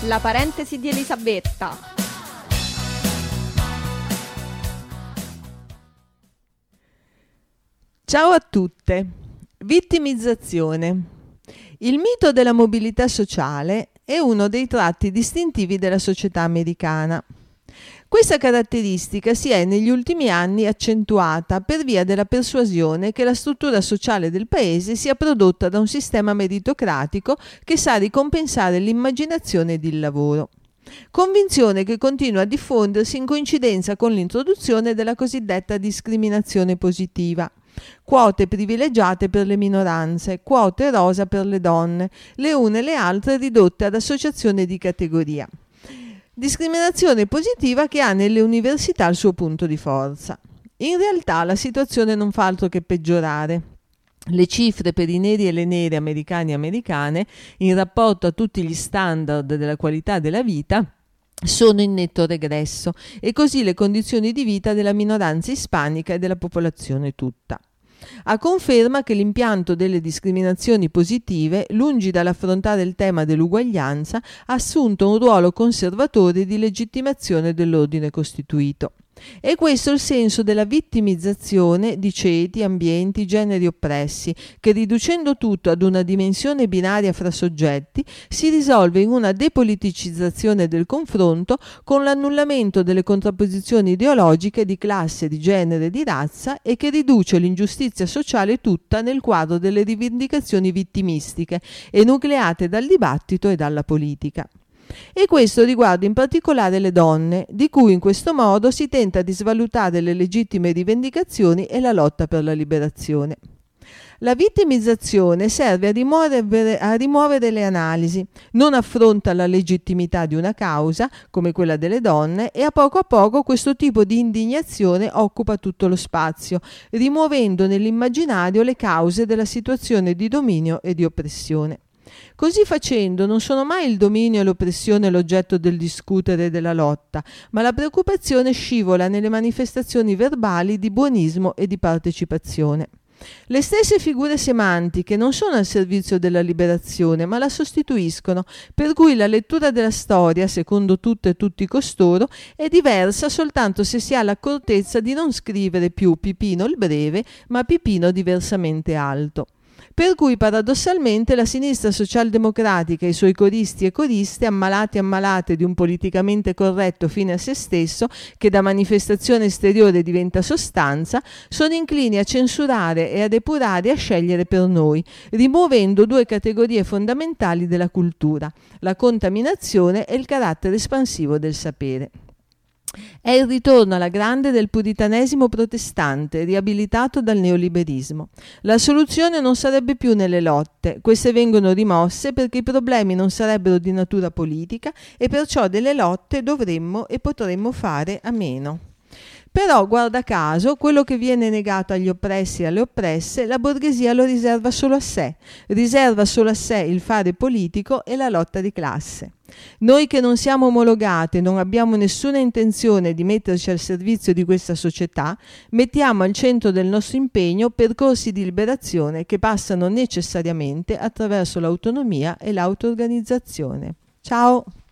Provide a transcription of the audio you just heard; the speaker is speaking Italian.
La parentesi di Elisabetta. Ciao a tutte. Vittimizzazione. Il mito della mobilità sociale è uno dei tratti distintivi della società americana. Questa caratteristica si è negli ultimi anni accentuata per via della persuasione che la struttura sociale del paese sia prodotta da un sistema meritocratico che sa ricompensare l'immaginazione ed il lavoro. Convinzione che continua a diffondersi in coincidenza con l'introduzione della cosiddetta discriminazione positiva. Quote privilegiate per le minoranze, quote rosa per le donne, le une e le altre ridotte ad associazione di categoria. Discriminazione positiva che ha nelle università il suo punto di forza. In realtà la situazione non fa altro che peggiorare. Le cifre per i neri e le nere americani e americane in rapporto a tutti gli standard della qualità della vita sono in netto regresso e così le condizioni di vita della minoranza ispanica e della popolazione tutta. A conferma che l'impianto delle discriminazioni positive, lungi dall'affrontare il tema dell'uguaglianza, ha assunto un ruolo conservatore di legittimazione dell'ordine costituito. È questo il senso della vittimizzazione di ceti, ambienti, generi oppressi, che riducendo tutto ad una dimensione binaria fra soggetti, si risolve in una depoliticizzazione del confronto con l'annullamento delle contrapposizioni ideologiche di classe, di genere e di razza e che riduce l'ingiustizia sociale tutta nel quadro delle rivendicazioni vittimistiche, enucleate dal dibattito e dalla politica. E questo riguarda in particolare le donne, di cui in questo modo si tenta di svalutare le legittime rivendicazioni e la lotta per la liberazione. La vittimizzazione serve a rimuovere le analisi, non affronta la legittimità di una causa, come quella delle donne, e a poco questo tipo di indignazione occupa tutto lo spazio, rimuovendo nell'immaginario le cause della situazione di dominio e di oppressione. Così facendo non sono mai il dominio e l'oppressione l'oggetto del discutere e della lotta, ma la preoccupazione scivola nelle manifestazioni verbali di buonismo e di partecipazione. Le stesse figure semantiche non sono al servizio della liberazione, ma la sostituiscono, per cui la lettura della storia, secondo tutte e tutti costoro, è diversa soltanto se si ha l'accortezza di non scrivere più Pipino il breve, ma Pipino diversamente alto. Per cui paradossalmente la sinistra socialdemocratica e i suoi coristi e coriste, ammalati e ammalate di un politicamente corretto fine a se stesso, che da manifestazione esteriore diventa sostanza, sono inclini a censurare e a depurare e a scegliere per noi, rimuovendo due categorie fondamentali della cultura, la contaminazione e il carattere espansivo del sapere. È il ritorno alla grande del puritanesimo protestante, riabilitato dal neoliberismo. La soluzione non sarebbe più nelle lotte, queste vengono rimosse perché i problemi non sarebbero di natura politica e perciò delle lotte dovremmo e potremmo fare a meno. Però, guarda caso, quello che viene negato agli oppressi e alle oppresse, la borghesia lo riserva solo a sé il fare politico e la lotta di classe. Noi che non siamo omologate, non abbiamo nessuna intenzione di metterci al servizio di questa società, mettiamo al centro del nostro impegno percorsi di liberazione che passano necessariamente attraverso l'autonomia e l'auto-organizzazione. Ciao!